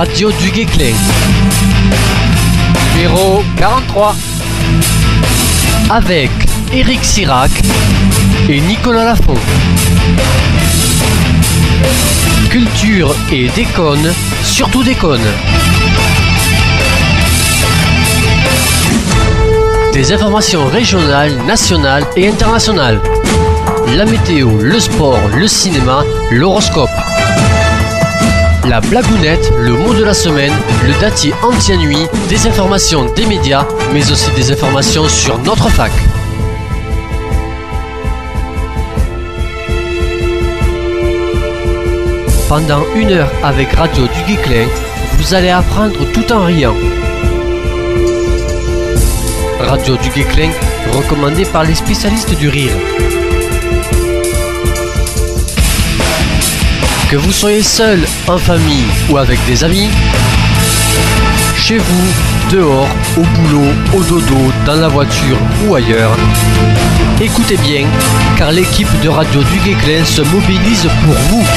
Radio du Guesclin. Numéro 43. Avec Eric Sirac et Nicolas Lafont. Culture et déconne, surtout déconne. Des informations régionales, nationales et internationales. La météo, le sport, le cinéma, l'horoscope. La blagounette, le mot de la semaine, le datier anti-nuit, des informations des médias, mais aussi des informations sur notre fac. Pendant 1 heure avec Radio du Guesclin, vous allez apprendre tout en riant. Radio du Guesclin, recommandée par les spécialistes du rire. Que vous soyez seul, en famille ou avec des amis, chez vous, dehors, au boulot, au dodo, dans la voiture ou ailleurs, écoutez bien, car l'équipe de Radio du Guesclin se mobilise pour vous.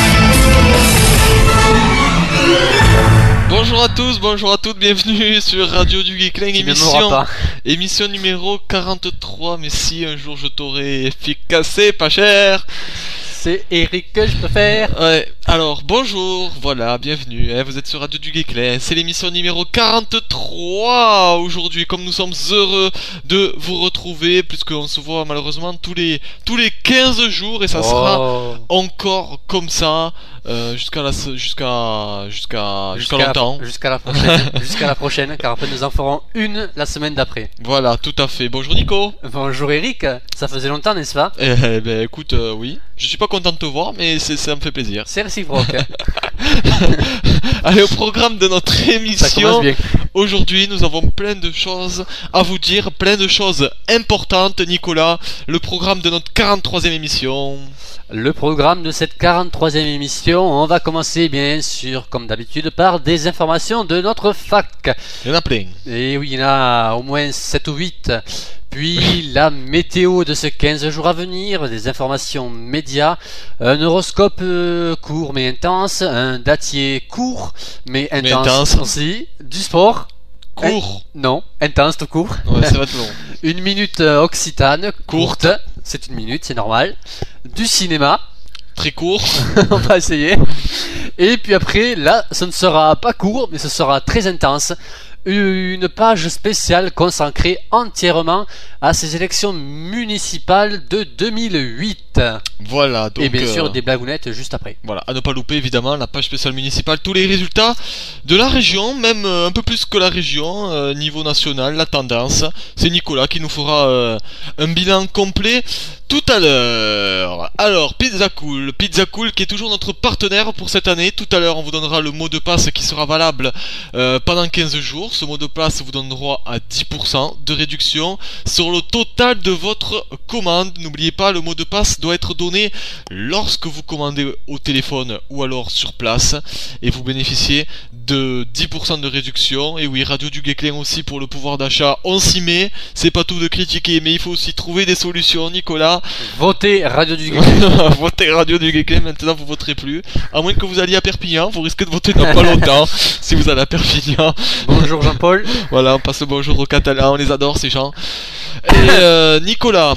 Bonjour à tous, bonjour à toutes, bienvenue sur Radio du Guesclin, émission numéro 43. Mais si un jour je t'aurais efficacé, pas cher. C'est Eric que je peux faire. Ouais, alors bonjour, voilà, bienvenue, vous êtes sur Radio du Guesclin, c'est l'émission numéro 43 aujourd'hui, comme nous sommes heureux de vous retrouver, puisqu'on se voit malheureusement tous les 15 jours, et ça sera encore comme ça, jusqu'à longtemps. Jusqu'à la prochaine, car après nous en ferons une la semaine d'après. Voilà, tout à fait. Bonjour Nico. Bonjour Eric, ça faisait longtemps, n'est-ce pas? Ben écoute, oui, je suis pas content de te voir, mais ça me fait plaisir. C'est réciproque. Allez, au programme de notre émission, aujourd'hui nous avons plein de choses à vous dire, plein de choses importantes. Nicolas, le programme de notre 43e émission. Le programme de cette 43e émission, on va commencer bien sûr comme d'habitude par des informations de notre fac. Il y en a plein. Et oui, il y en a au moins 7 ou 8. Puis la météo de ces 15 jours à venir, des informations médias, un horoscope court mais intense, un datier court mais intense aussi, du sport. Court. Non, intense tout court. Ouais, ça va être long. Une minute occitane, courte. C'est une minute, c'est normal. Du cinéma. Très court. On va essayer. Et puis après, là, ce ne sera pas court, mais ce sera très intense. Une page spéciale consacrée entièrement à ces élections municipales de 2008. Voilà, donc, et bien sûr des blagounettes juste après. Voilà, à ne pas louper évidemment la page spéciale municipale, tous les résultats de la région, même un peu plus que la région, niveau national, la tendance. C'est Nicolas qui nous fera un bilan complet tout à l'heure. Alors, Pizza Cool qui est toujours notre partenaire pour cette année. Tout à l'heure, on vous donnera le mot de passe qui sera valable pendant 15 jours. Ce mot de passe vous donne droit à 10% de réduction sur le total de votre commande. N'oubliez pas, le mot de passe doit être donné lorsque vous commandez au téléphone ou alors sur place, et vous bénéficiez de 10% de réduction. Et oui, Radio du Guesclin aussi pour le pouvoir d'achat, on s'y met. C'est pas tout de critiquer, mais il faut aussi trouver des solutions. Nicolas, votez Radio du Guesclin. Votez Radio du Guesclin, maintenant vous voterez plus, à moins que vous alliez à Perpignan, vous risquez de voter dans pas longtemps si vous allez à Perpignan. Bonjour Jean-Paul. Voilà, on passe le bonjour aux Catalans, on les adore ces gens. Et Nicolas,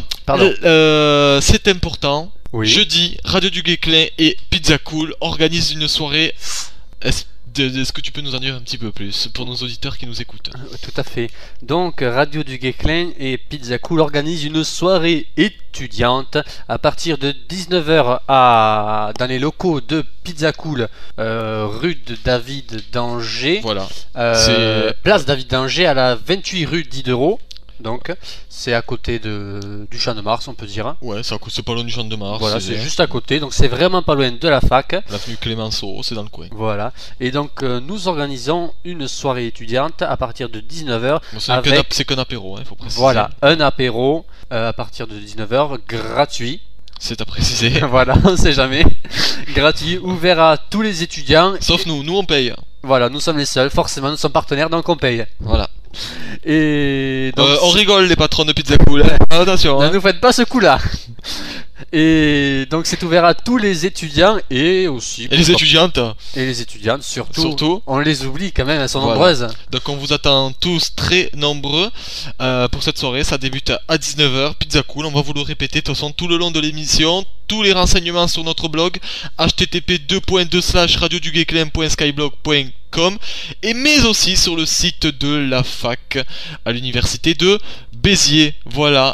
c'est important. Oui. Jeudi, Radio du Guesclin et Pizza Cool organisent une soirée. Est-ce que tu peux nous en dire un petit peu plus pour nos auditeurs qui nous écoutent? Tout à fait. Donc Radio du Guesclin et Pizza Cool organisent une soirée étudiante à partir de 19h dans les locaux de Pizza Cool, rue de David d'Angers. Voilà. Place David d'Angers à la 28 rue Diderot. Donc c'est à côté du Champ de Mars, on peut dire. Ouais, c'est pas loin du Champ de Mars. Voilà, c'est juste à côté, donc c'est vraiment pas loin de la fac. L'avenue Clémenceau, c'est dans le coin. Voilà, et donc nous organisons une soirée étudiante à partir de 19h. Bon, c'est qu'un apéro, faut préciser. Voilà, un apéro à partir de 19h, gratuit. C'est à préciser. Voilà, on sait jamais. Gratuit, ouvert à tous les étudiants. Sauf nous on paye. Voilà, nous sommes les seuls, forcément, nous sommes partenaires, donc on paye. Voilà. Et donc, on rigole les patrons de Pizza Cool. Attention. Ne nous faites pas ce coup-là. Et donc c'est ouvert à tous les étudiants et aussi... Et les étudiantes. Et les étudiantes surtout. On les oublie quand même, elles sont Voilà. nombreuses. Donc on vous attend tous très nombreux pour cette soirée. Ça débute à 19h, Pizza Cool. On va vous le répéter de toute façon tout le long de l'émission. Tous les renseignements sur notre blog http://radioduguesclin.skyblog.com et mais aussi sur le site de la fac à l'université de Béziers. Voilà,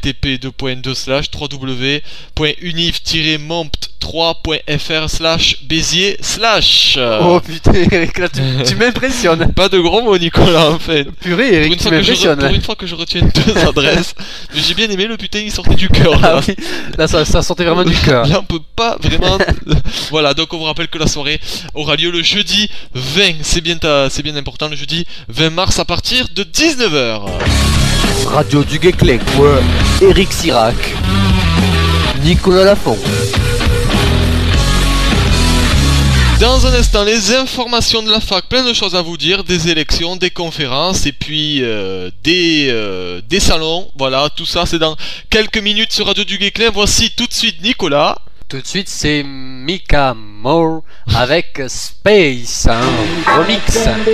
http://www.univ-mompt3.fr/Béziers/. Oh putain, Eric, là tu m'impressionnes. Pas de gros mots, Nicolas, en fait. Purée, Eric, tu m'impressionnes. Pour une fois que je retiens deux adresses. Mais j'ai bien aimé, le putain, il sortait du cœur. Là, ah oui, là ça sortait vraiment du cœur. Là, on peut pas vraiment. Voilà, donc on vous rappelle que la soirée aura lieu le jeudi 20. C'est bien important, le jeudi 20 mars à partir de 19h. Radio du Guesclin, ouais. Eric Sirac, Nicolas Lafont. Dans un instant, les informations de la fac, plein de choses à vous dire, des élections, des conférences et puis des salons. Voilà, tout ça c'est dans quelques minutes sur Radio du Guesclin. Voici tout de suite Nicolas. Tout de suite, c'est Mika Moore avec Space, un remix.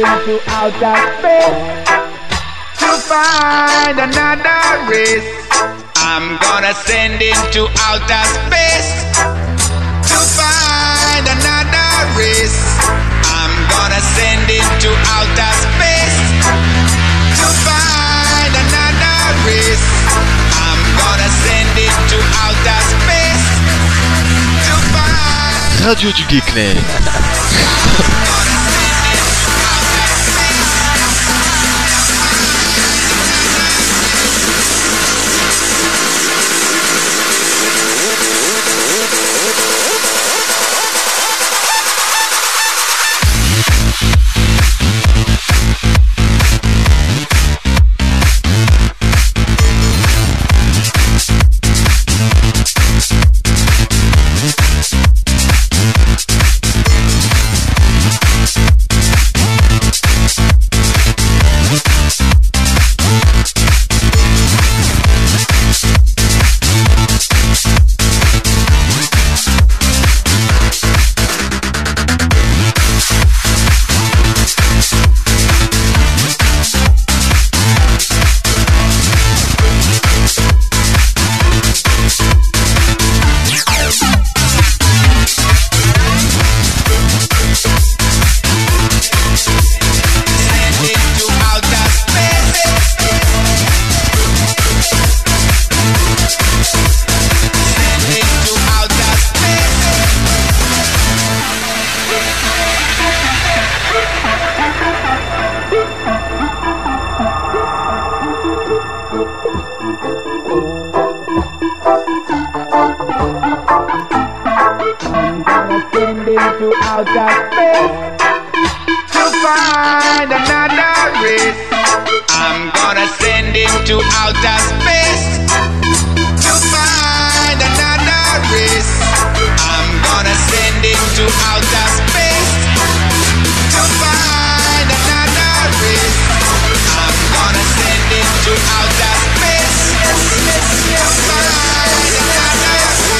To find another race, I'm gonna send into outer space. To find another race, I'm gonna send into outer space. To find another race, I'm gonna send into outer space. To find Radio du Guesclin. into outer space to find another race. I'm gonna send him to outer space to find another race. I'm gonna send him to outer space to find another race. I'm gonna send him to outer space to find another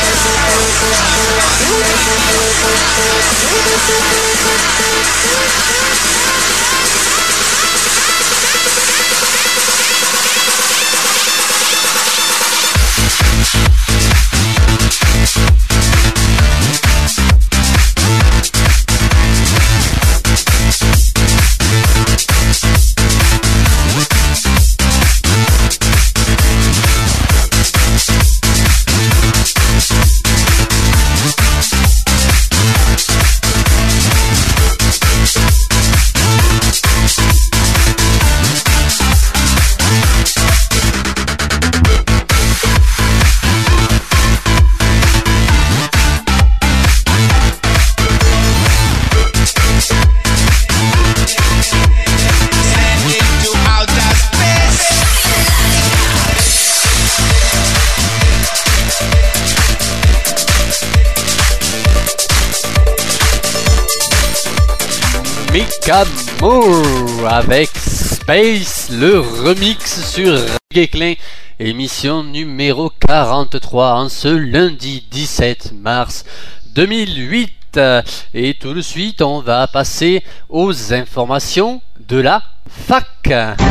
Mika Moore avec Space, le remix sur Guesclin. émission numéro 43 en ce lundi 17 mars 2008. Et tout de suite, on va passer aux informations de la fac.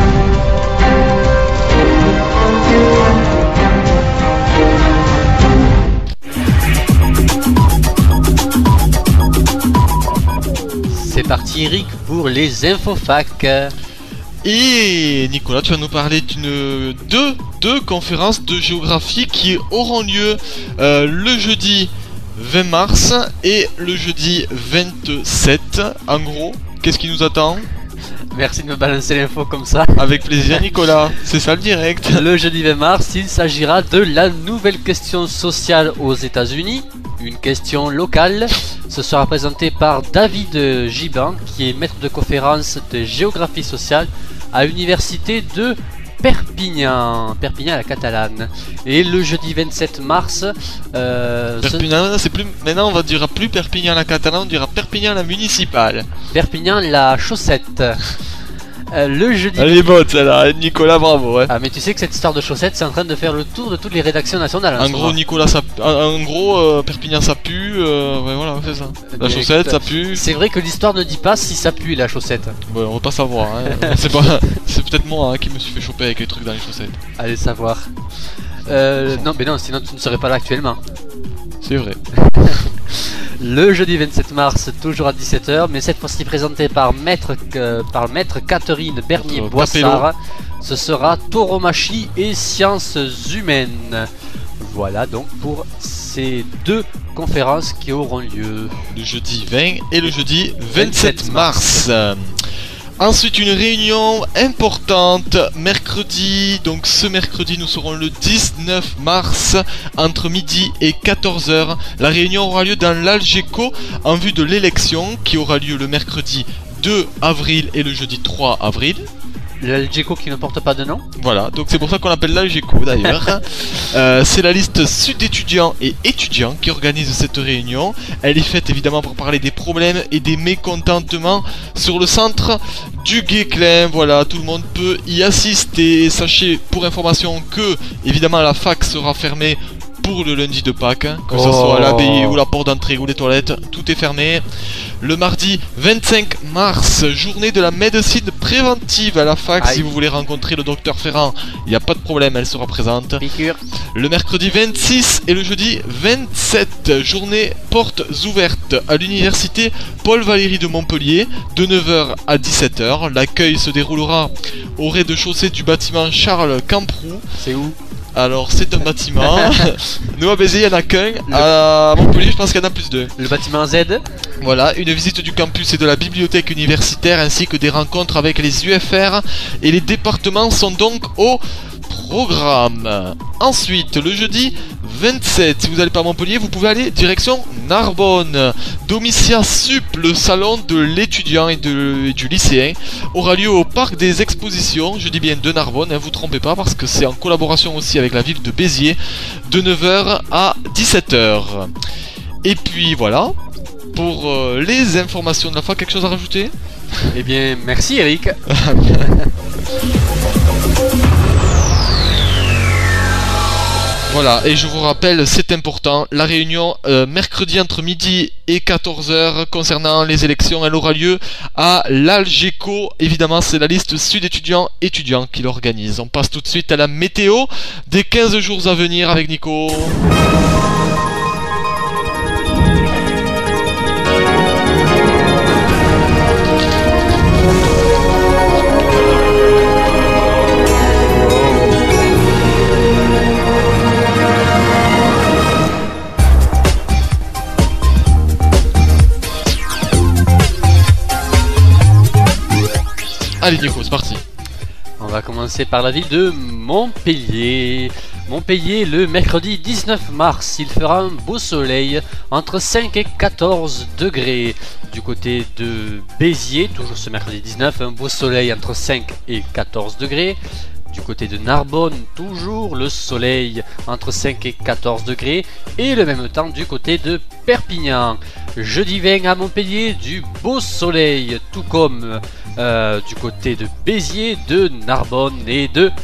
C'est parti Eric pour les infos fac. Et Nicolas, tu vas nous parler deux conférences de géographie qui auront lieu le jeudi 20 mars et le jeudi 27. En gros, qu'est-ce qui nous attend ? Merci de me balancer l'info comme ça. Avec plaisir Nicolas, c'est ça le direct. Le jeudi 20 mars, il s'agira de la nouvelle question sociale aux États-Unis, une question locale. Ce sera présenté par David Giban, qui est maître de conférence de géographie sociale à l'université de Perpignan la catalane. Et le jeudi 27 mars, Perpignan, c'est plus. Maintenant, on va dire plus Perpignan la catalane, on dira Perpignan la municipale. Perpignan la chaussette. Le jeudi. Elle est bonne celle-là, Nicolas, bravo. Ouais. Ah, mais tu sais que cette histoire de chaussettes, c'est en train de faire le tour de toutes les rédactions nationales. En gros, Nicolas, Perpignan ça pue. Ouais, voilà, c'est ça. La chaussette, ça pue. C'est vrai que l'histoire ne dit pas si ça pue la chaussette. Ouais, on va pas savoir. Hein. c'est peut-être moi qui me suis fait choper avec les trucs dans les chaussettes. Allez savoir. Non, mais non, sinon tu ne serais pas là actuellement. C'est vrai. Le jeudi 27 mars, toujours à 17h, mais cette fois-ci présenté par maître Catherine Bernier-Boissard. Ce sera tauromachie et sciences humaines. Voilà donc pour ces deux conférences qui auront lieu. Le jeudi 20 et le jeudi 27 mars. Ensuite, une réunion importante mercredi. Donc ce mercredi, nous serons le 19 mars entre midi et 14h. La réunion aura lieu dans l'Algeco en vue de l'élection qui aura lieu le mercredi 2 avril et le jeudi 3 avril. L'Algeco qui ne porte pas de nom. Voilà, donc c'est pour ça qu'on l'appelle l'Algeco d'ailleurs. C'est la liste sud étudiants et étudiants qui organise cette réunion. Elle est faite évidemment pour parler des problèmes et des mécontentements sur le centre du Guesclin. Voilà, tout le monde peut y assister. Sachez pour information que évidemment la fac sera fermée pour le lundi de Pâques, que ce soit l'abbaye ou la porte d'entrée ou les toilettes, tout est fermé. Le mardi 25 mars, journée de la médecine préventive à la fac. Si vous voulez rencontrer le docteur Ferrand, il n'y a pas de problème, elle sera présente. Piqûre. Le mercredi 26 et le jeudi 27, journée portes ouvertes à l'université Paul Valéry de Montpellier, de 9h à 17h. L'accueil se déroulera au rez-de-chaussée du bâtiment Charles Camproux. C'est où ? Alors c'est un bâtiment. Nous à Béziers il n'y en a qu'un. À Montpellier je pense qu'il y en a plus deux. Le bâtiment Z. Voilà, une visite du campus et de la bibliothèque universitaire ainsi que des rencontres avec les UFR et les départements sont donc au programme. Ensuite, le jeudi 27, si vous n'allez pas à Montpellier, vous pouvez aller direction Narbonne. Domitia Sup, le salon de l'étudiant et du lycéen, aura lieu au parc des expositions, je dis bien de Narbonne, vous trompez pas parce que c'est en collaboration aussi avec la ville de Béziers, de 9h à 17h. Et puis voilà, pour les informations de la fac, quelque chose à rajouter ? Eh bien, merci Eric. Voilà, et je vous rappelle, c'est important, la réunion mercredi entre midi et 14h concernant les élections, elle aura lieu à l'Algeco. Évidemment, c'est la liste sud étudiants qui l'organise. On passe tout de suite à la météo des 15 jours à venir avec Nico. Allez Nico, c'est parti. On va commencer par la ville de Montpellier. Montpellier, le mercredi 19 mars, il fera un beau soleil entre 5 et 14 degrés. Du côté de Béziers, toujours ce mercredi 19, un beau soleil entre 5 et 14 degrés. Du côté de Narbonne, toujours le soleil entre 5 et 14 degrés. Et le même temps du côté de Perpignan. Jeudi 20 à Montpellier, du beau soleil, tout comme du côté de Béziers, de Narbonne et de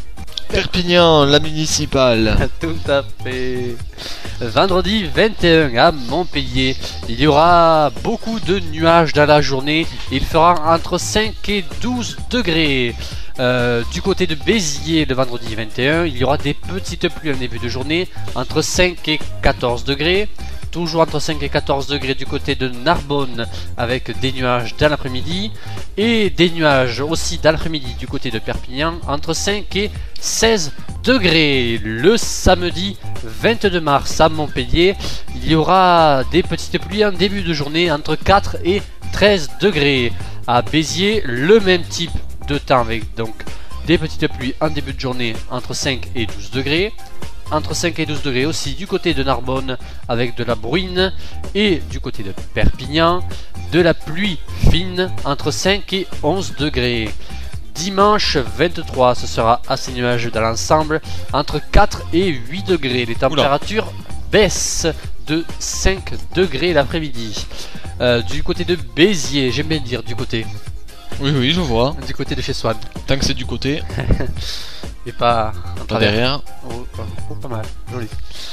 Perpignan, la municipale. Tout à fait. Vendredi 21 à Montpellier, il y aura beaucoup de nuages dans la journée. Il fera entre 5 et 12 degrés. Du côté de Béziers, le vendredi 21, il y aura des petites pluies en début de journée, entre 5 et 14 degrés. Toujours entre 5 et 14 degrés du côté de Narbonne, avec des nuages dans l'après-midi. Et des nuages aussi dans l'après-midi du côté de Perpignan, entre 5 et 16 degrés. Le samedi 22 mars à Montpellier, il y aura des petites pluies en début de journée, entre 4 et 13 degrés. À Béziers, le même type de temps, avec donc des petites pluies en début de journée, entre 5 et 12 degrés. Entre 5 et 12 degrés aussi du côté de Narbonne, avec de la bruine. Et du côté de Perpignan, de la pluie fine, entre 5 et 11 degrés. Dimanche 23, ce sera assez nuageux dans l'ensemble, entre 4 et 8 degrés. Les températures baissent de 5 degrés l'après-midi. Du côté de Béziers, j'aime bien dire du côté. Oui, je vois. Du côté de chez Swan. Tant que c'est du côté. Et pas en Pas travers. derrière. Oh, pas mal, joli.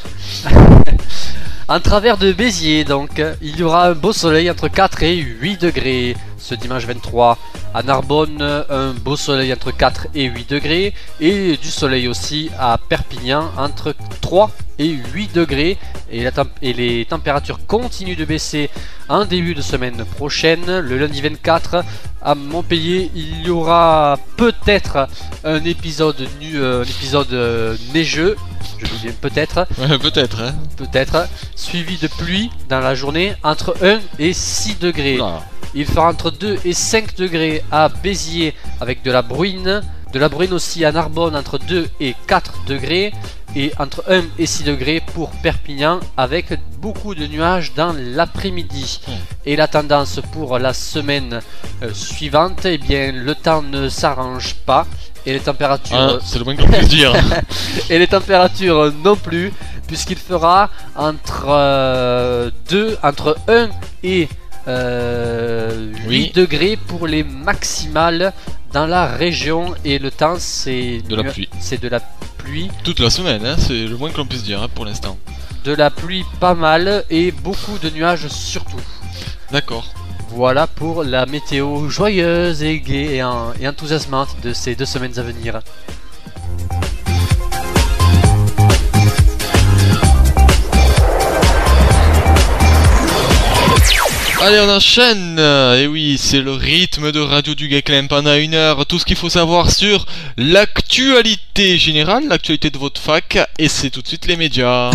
En travers de Béziers, donc, il y aura un beau soleil entre 4 et 8 degrés ce dimanche 23. À Narbonne, un beau soleil entre 4 et 8 degrés. Et du soleil aussi à Perpignan entre 3 et 8 degrés. Et les températures continuent de baisser en début de semaine prochaine. Le lundi 24, à Montpellier, il y aura peut-être un épisode neigeux. Je vous dis peut-être. Ouais, peut-être, hein. Peut-être. Suivi de pluie dans la journée entre 1 et 6 degrés. Oula. Il fera entre 2 et 5 degrés à Béziers avec de la bruine. De la bruine aussi à Narbonne entre 2 et 4 degrés. Et entre 1 et 6 degrés pour Perpignan avec beaucoup de nuages dans l'après-midi. Et la tendance pour la semaine suivante, eh bien le temps ne s'arrange pas. Et les températures... c'est le moins qu'on puisse dire. Et les températures non plus, puisqu'il fera entre 1 et 8 degrés pour les maximales dans la région. Et le temps, c'est de la pluie. C'est de la pluie. Toute la semaine, hein, c'est le moins que l'on puisse dire, hein, pour l'instant. De la pluie pas mal et beaucoup de nuages surtout. D'accord. Voilà pour la météo joyeuse et gaie et enthousiasmante de ces 2 semaines à venir. Allez, on enchaîne. Et oui, c'est le rythme de Radio du Guesclin pendant 1 heure. Tout ce qu'il faut savoir sur l'actualité générale, l'actualité de votre fac. Et c'est tout de suite les médias.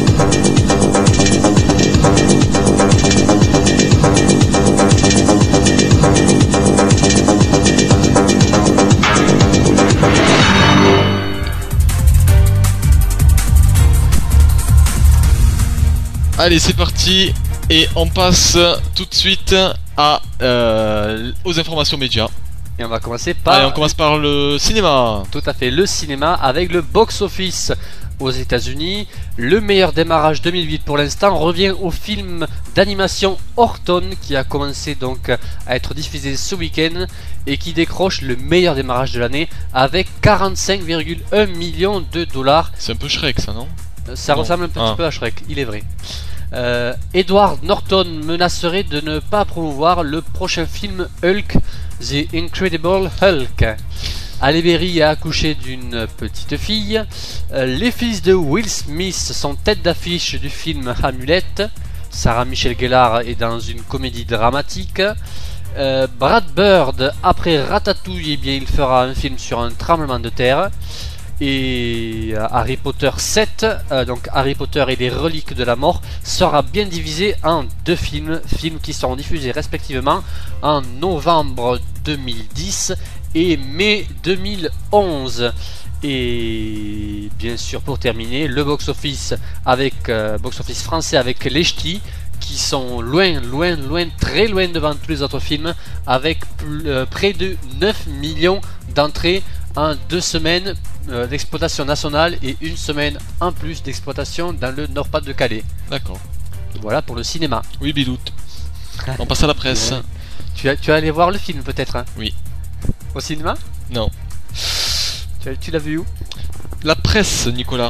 Allez, c'est parti. Et on passe tout de suite aux informations médias. Et on va commencer par... Allez, on commence par le cinéma. Tout à fait, le cinéma avec le box-office aux États-Unis. Le meilleur démarrage 2008 pour l'instant revient au film d'animation Horton qui a commencé donc à être diffusé ce week-end et qui décroche le meilleur démarrage de l'année avec 45,1 millions de dollars. C'est un peu Shrek ça, non? Ça ressemble un petit peu à Shrek, il est vrai. Edward Norton menacerait de ne pas promouvoir le prochain film Hulk, The Incredible Hulk. Halle Berry a accouché d'une petite fille. Les fils de Will Smith sont tête d'affiche du film Hamlet. Sarah Michelle Gellar est dans une comédie dramatique. Brad Bird, après Ratatouille, eh bien, il fera un film sur un tremblement de terre. Et Harry Potter 7, donc Harry Potter et les reliques de la mort, sera bien divisé en 2 films qui seront diffusés respectivement en novembre 2010 et mai 2011. Et bien sûr, pour terminer, le box-office français avec Les Ch'tis, qui sont loin, très loin devant tous les autres films, avec près de 9 millions d'entrées en 2 semaines d'exploitation nationale et 1 semaine en plus d'exploitation dans le Nord-Pas-de-Calais. D'accord. Voilà pour le cinéma. Oui, bidoute. On passe à la presse. Ouais. Tu vas aller voir le film peut-être, hein? Oui. Au cinéma? Non. Tu l'as vu où? la presse, Nicolas.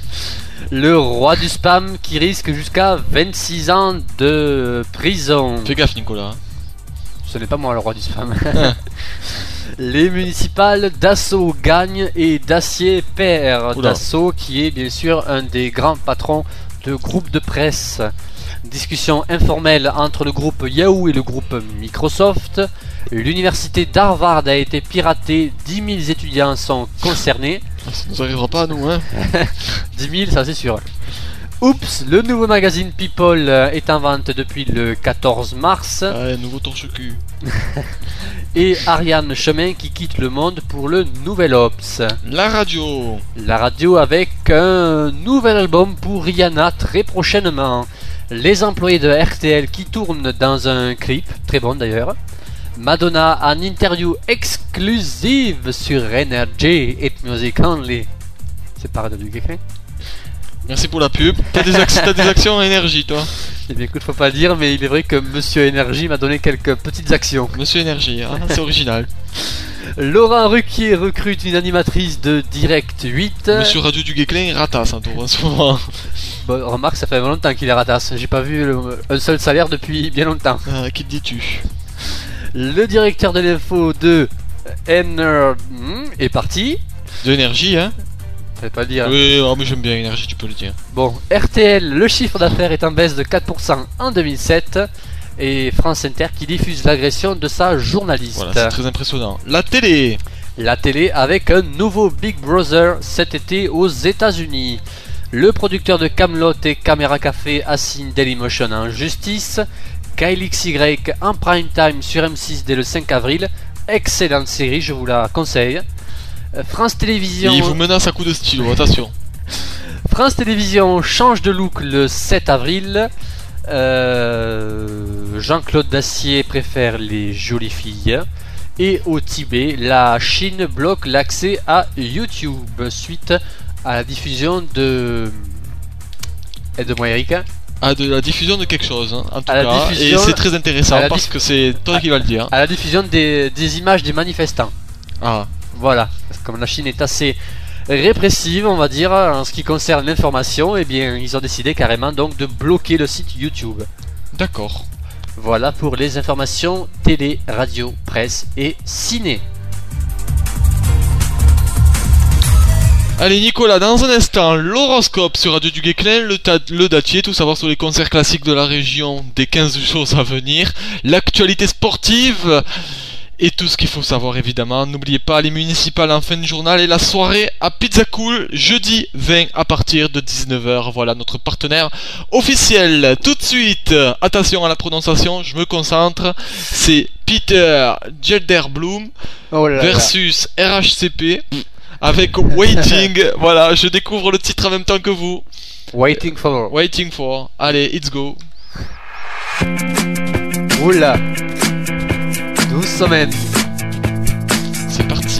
Le roi du spam qui risque jusqu'à 26 ans de prison. Fais gaffe, Nicolas. Ce n'est pas moi le roi du spam. Les municipales, Dassault gagne et Dacier perd. Oula. Dassault qui est bien sûr un des grands patrons de groupes de presse. Discussion informelle entre le groupe Yahoo et le groupe Microsoft. L'université d'Harvard a été piratée, 10 000 étudiants sont concernés. Ça nous arrivera pas à nous, hein. 10 000, ça c'est sûr. Oups, le nouveau magazine People est en vente depuis le 14 mars. Ouais, nouveau torche-cul. Et Ariane Chemin qui quitte le monde pour le nouvel Ops. La radio. La radio avec un nouvel album pour Rihanna très prochainement. Les employés de RTL qui tournent dans un clip, très bon d'ailleurs. Madonna en interview exclusive sur Energy et Music Only. C'est pas Radio du Geekling. Merci pour la pub. T'as des actions à énergie, toi. Eh bien écoute, faut pas le dire, mais il est vrai que Monsieur Énergie m'a donné quelques petites actions. Monsieur Énergie, hein, c'est original. Laurent Ruquier recrute une animatrice de Direct 8. Monsieur Radio du Geekling ratasse un tour en ce moment. Bon, remarque, ça fait longtemps qu'il est ratasse. J'ai pas vu un seul salaire depuis bien longtemps. Qui te dis-tu? Le directeur de l'info de NR est parti. De énergie, hein. Fallait pas le dire. Oui, oh, mais j'aime bien énergie, tu peux le dire. Bon, RTL, le chiffre d'affaires est en baisse de 4% en 2007. Et France Inter qui diffuse l'agression de sa journaliste. Voilà, c'est très impressionnant. La télé. La télé avec un nouveau Big Brother cet été aux États-Unis. Le producteur de Camelot et Caméra Café assigne Dailymotion en justice. Kyle XY en prime time sur M6 dès le 5 avril. Excellente série, je vous la conseille. France Télévisions. Il vous menace à coups de stylo, attention. France Télévisions change de look le 7 avril. Jean-Claude Dacier préfère les jolies filles. Et au Tibet, la Chine bloque l'accès à YouTube suite à la diffusion de... Aide-moi Eric. À de la diffusion de quelque chose, hein, en tout À la cas. diffusion- Et c'est très intéressant à la parce que c'est toi qui vas le dire. À la diffusion des images des manifestants. Ah, Voilà, parce que comme la Chine est assez répressive, on va dire, en ce qui concerne l'information, eh bien, ils ont décidé carrément donc de bloquer le site YouTube. d'accord. Voilà pour les informations télé, radio, presse et ciné. Allez Nicolas, dans un instant, l'horoscope sur Radio du Geekling, le Dacier, tout savoir sur les concerts classiques de la région des 15 jours à venir, l'actualité sportive et tout ce qu'il faut savoir évidemment. N'oubliez pas les municipales en fin de journal et la soirée à Pizza Cool jeudi 20 à partir de 19h. Voilà notre partenaire officiel. Tout de suite, attention à la prononciation, je me concentre. C'est Peter Gelderblum versus RHCP. Avec Waiting, voilà, je découvre le titre en même temps que vous. Waiting for. Waiting for. Allez, let's go. Oula. 12 semaines. C'est parti.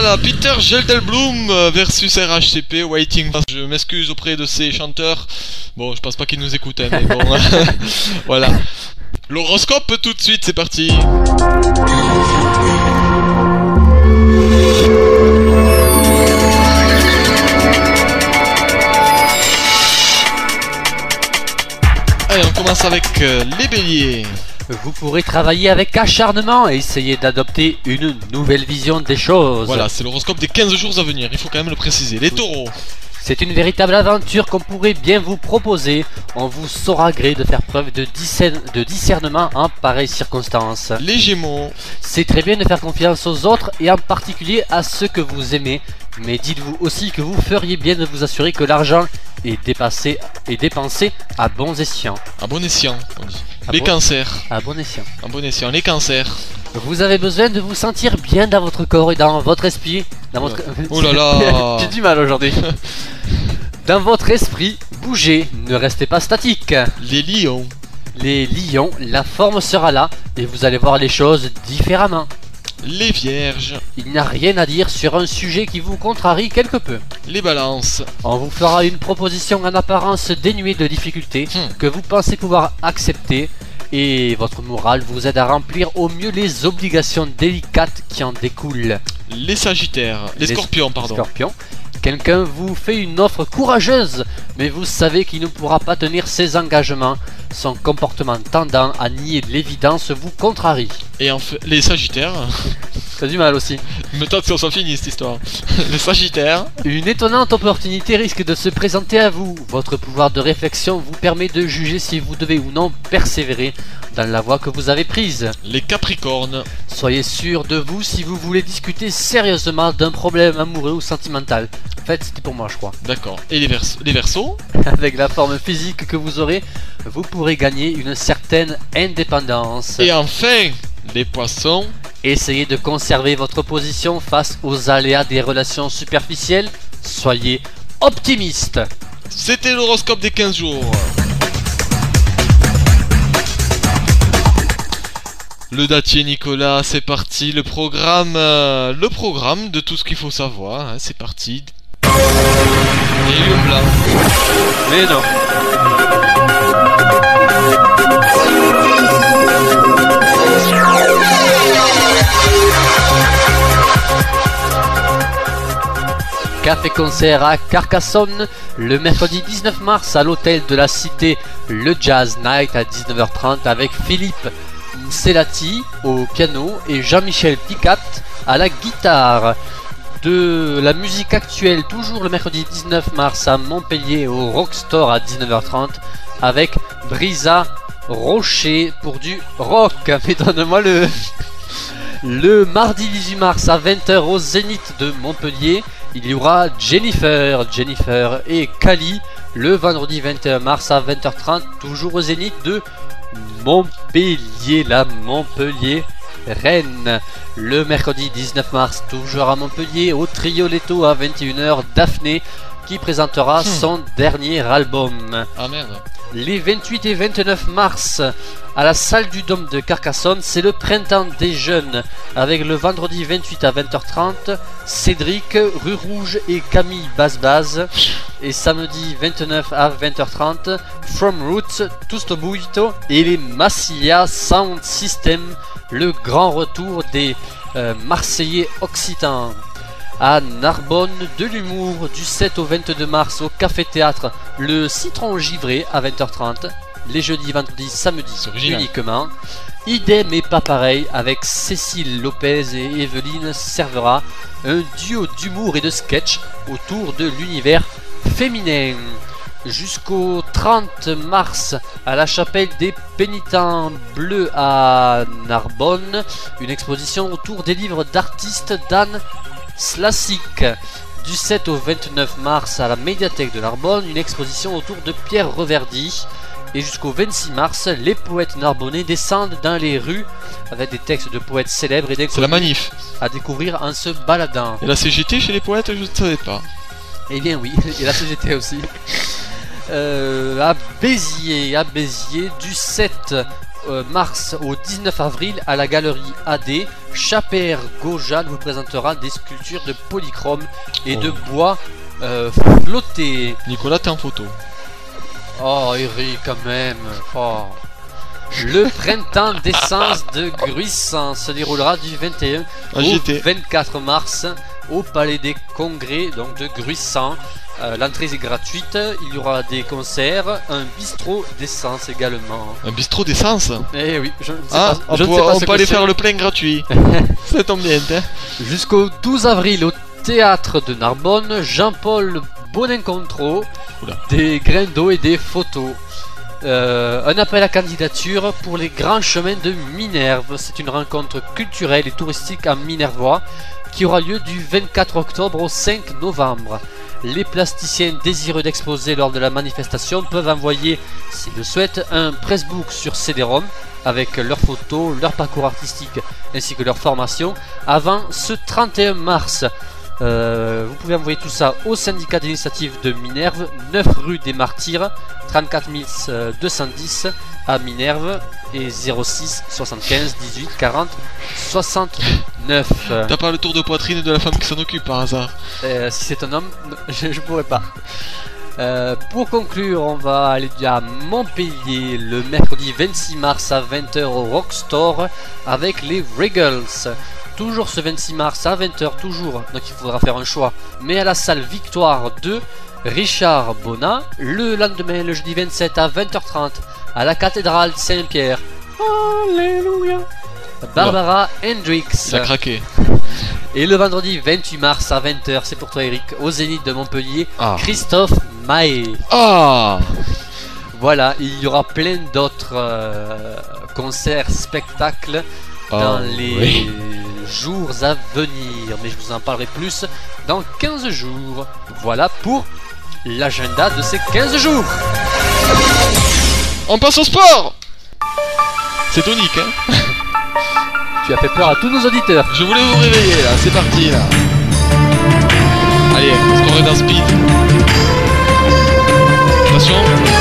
Voilà, Peter Geldelblum versus RHCP, Waiting. Je m'excuse auprès de ces chanteurs. Bon, je pense pas qu'ils nous écoutent, hein, mais bon. Voilà. L'horoscope tout de suite, c'est parti. Allez, on commence avec les béliers. Vous pourrez travailler avec acharnement et essayer d'adopter une nouvelle vision des choses. Voilà, c'est l'horoscope des 15 jours à venir, il faut quand même le préciser. Les taureaux. C'est une véritable aventure qu'on pourrait bien vous proposer. On vous saura gré de faire preuve de discernement en pareilles circonstances. Les gémeaux. C'est très bien de faire confiance aux autres et en particulier à ceux que vous aimez. Mais dites-vous aussi que vous feriez bien de vous assurer que l'argent est dépensé à bons escients. À bon escient, on dit. Les cancers. À bon escient. À bon escient, les cancers. Vous avez besoin de vous sentir bien dans votre corps et dans votre esprit. Oh là là. J'ai du mal aujourd'hui. Dans votre esprit, bougez, ne restez pas statique. Les lions. Les lions, la forme sera là et vous allez voir les choses différemment. Les vierges. Il n'y a rien à dire sur un sujet qui vous contrarie quelque peu. Les balances. On vous fera une proposition en apparence dénuée de difficultés que vous pensez pouvoir accepter et votre morale vous aide à remplir au mieux les obligations délicates qui en découlent. Les sagittaires. Les scorpions, pardon. Scorpions. Quelqu'un vous fait une offre courageuse, mais vous savez qu'il ne pourra pas tenir ses engagements. Son comportement tendant à nier l'évidence vous contrarie. Et enfin, les sagittaires. T'as du mal aussi. Mais tant que ça soit fini cette histoire. Les sagittaires. Une étonnante opportunité risque de se présenter à vous. Votre pouvoir de réflexion vous permet de juger si vous devez ou non persévérer dans la voie que vous avez prise. Les capricornes. Soyez sûr de vous si vous voulez discuter sérieusement d'un problème amoureux ou sentimental. En fait, c'était pour moi, je crois. D'accord. Et les verseaux. Avec la forme physique que vous aurez, vous pourrez gagner une certaine indépendance. Et enfin, les poissons. Essayez de conserver votre position face aux aléas des relations superficielles. Soyez optimiste. C'était l'horoscope des 15 jours. Le datier Nicolas, c'est parti. Le programme de tout ce qu'il faut savoir. Hein, c'est parti. Et le blanc. Mais non. Café-concert à Carcassonne le mercredi 19 mars à l'hôtel de la Cité, le Jazz Night à 19h30 avec Philippe Selati au piano et Jean-Michel Picat à la guitare. De la musique actuelle toujours le mercredi 19 mars à Montpellier au Rockstore à 19h30 avec Brisa Rocher pour du rock. Mais donne-moi le mardi 18 mars à 20h au Zénith de Montpellier, il y aura Jennifer et Kali. Le vendredi 21 mars à 20h30 toujours au Zénith de Montpellier, la Montpellier Rennes. Le mercredi 19 mars toujours à Montpellier au Trioletto à 21h Daphné qui présentera son dernier album. Ah merde. Les 28 et 29 mars à la salle du Dôme de Carcassonne, c'est le printemps des jeunes avec le vendredi 28 à 20h30 Cédric, Rue Rouge et Camille Baz et samedi 29 à 20h30 From Roots, Tusto Buito et les Massilia Sound System, le grand retour des Marseillais occitans. À Narbonne, de l'humour du 7 au 22 mars au Café Théâtre, le Citron Givré à 20h30, les jeudis, vendredis, samedis uniquement. Idem et pas pareil avec Cécile Lopez et Evelyne Servera, un duo d'humour et de sketch autour de l'univers féminin. Jusqu'au 30 mars à la chapelle des Pénitents Bleus à Narbonne, une exposition autour des livres d'artistes d'Anne Slassic. Du 7 au 29 mars à la médiathèque de Narbonne, une exposition autour de Pierre Reverdy. Et jusqu'au 26 mars, les poètes narbonnais descendent dans les rues avec des textes de poètes célèbres et c'est la manif à découvrir en se baladant. Et la CGT chez les poètes, je ne savais pas. Eh bien oui, et la CGT aussi. À Béziers, du 7 mars au 19 avril à la galerie AD, Chaper-Gaujan vous présentera des sculptures de polychrome et de bois flotté. Nicolas, t'es en photo. Oh Eric, quand même. Oh. Le printemps d'essence de Gruissant se déroulera du 21 au 24 mars au Palais des Congrès donc de Gruissant. L'entrée est gratuite, il y aura des concerts, un bistrot d'essence également. Un bistrot d'essence? Eh oui, je ne sais pas. On peut aller faire le plein gratuit. Ça tombe bien, hein. Jusqu'au 12 avril au Théâtre de Narbonne, Jean-Paul Bonencontro, des grains d'eau et des photos. Un appel à candidature pour les grands chemins de Minerve. C'est une rencontre culturelle et touristique en Minervois qui aura lieu du 24 octobre au 5 novembre. Les plasticiens désireux d'exposer lors de la manifestation peuvent envoyer, s'ils le souhaitent, un pressbook sur CD-ROM avec leurs photos, leur parcours artistique ainsi que leur formation avant ce 31 mars. Vous pouvez envoyer tout ça au syndicat d'initiative de Minerve, 9 rue des Martyrs, 34 210 à Minerve et 06 75 18 40 69. T'as pas le tour de poitrine de la femme qui s'en occupe par hasard? Si c'est un homme, je pourrais pas. Pour conclure, on va aller à Montpellier le mercredi 26 mars à 20h au Rockstore avec les Regals. Toujours ce 26 mars à 20h, toujours, donc il faudra faire un choix. Mais à la salle Victoire 2, Richard Bonnat. Le lendemain, le jeudi 27 à 20h30, à la cathédrale Saint-Pierre. Alléluia. Barbara Hendricks. Ça a craqué. Et le vendredi 28 mars à 20h, c'est pour toi Eric, au Zénith de Montpellier, Christophe Maé. Voilà, il y aura plein d'autres concerts, spectacles dans les jours à venir, mais je vous en parlerai plus dans 15 jours. Voilà pour l'agenda de ces 15 jours. On passe au sport. C'est tonique, hein. Tu as fait peur à tous nos auditeurs. Je voulais vous réveiller là, c'est parti là. Allez, on se remet dans speed. Attention.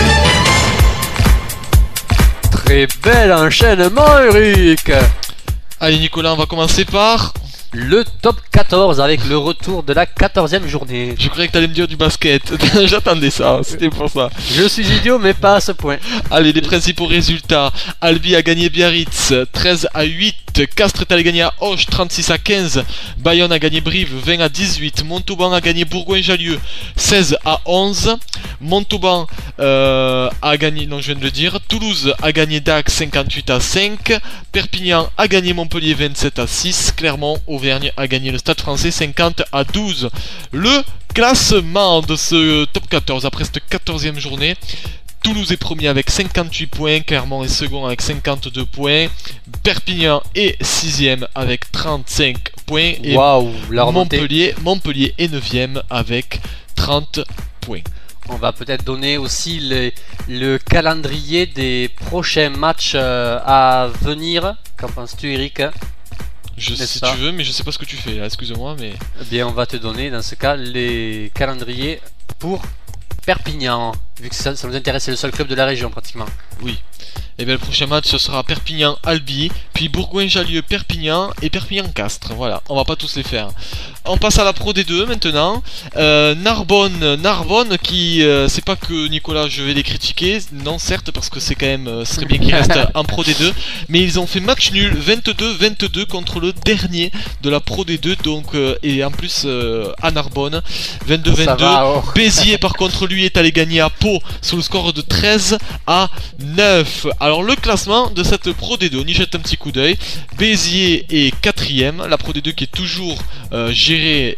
Très bel enchaînement Eric. Allez Nicolas, on va commencer par le top 14 avec le retour de la 14e journée. Je croyais que t'allais me dire du basket. J'attendais ça, c'était pour ça. Je suis idiot mais pas à ce point. Allez, les principaux résultats. Albi a gagné Biarritz 13 à 8. Castres est allé gagner à Auch 36 à 15. Bayonne a gagné Brive 20 à 18. Montauban a gagné Bourgoin-Jallieu 16 à 11. Montauban a gagné, non je viens de le dire. Toulouse a gagné Dax 58 à 5. Perpignan a gagné Montpellier 27 à 6. Clermont-Auvergne a gagné le Stade Français 50 à 12. Le classement de ce top 14 après cette 14e journée. Toulouse est premier avec 58 points, Clermont est second avec 52 points, Perpignan est 6ème avec 35 points et Montpellier est 9ème avec 30 points. On va peut-être donner aussi le calendrier des prochains matchs à venir. Qu'en penses-tu Eric? Si tu veux, mais je sais pas ce que tu fais là, excuse-moi mais... Eh bien on va te donner dans ce cas les calendriers pour Perpignan, vu que ça nous intéresse, c'est le seul club de la région pratiquement. Oui. Et bien le prochain match ce sera Perpignan-Albi, puis Bourgoin-Jallieu, Perpignan et Perpignan-Castres. Voilà, on va pas tous les faire. On passe à la Pro D2 maintenant. Narbonne qui, c'est pas que Nicolas je vais les critiquer, non certes parce que c'est quand même, ce serait bien qu'ils restent en Pro D2, mais ils ont fait match nul 22-22 contre le dernier de la Pro D2, donc et en plus à Narbonne 22-22. Béziers par contre lui est allé gagner à Pau sous le score de 13 à 9. Alors le classement de cette Pro D2, on y jette un petit coup d'œil. Béziers est 4ème, la Pro D2 qui est toujours gérée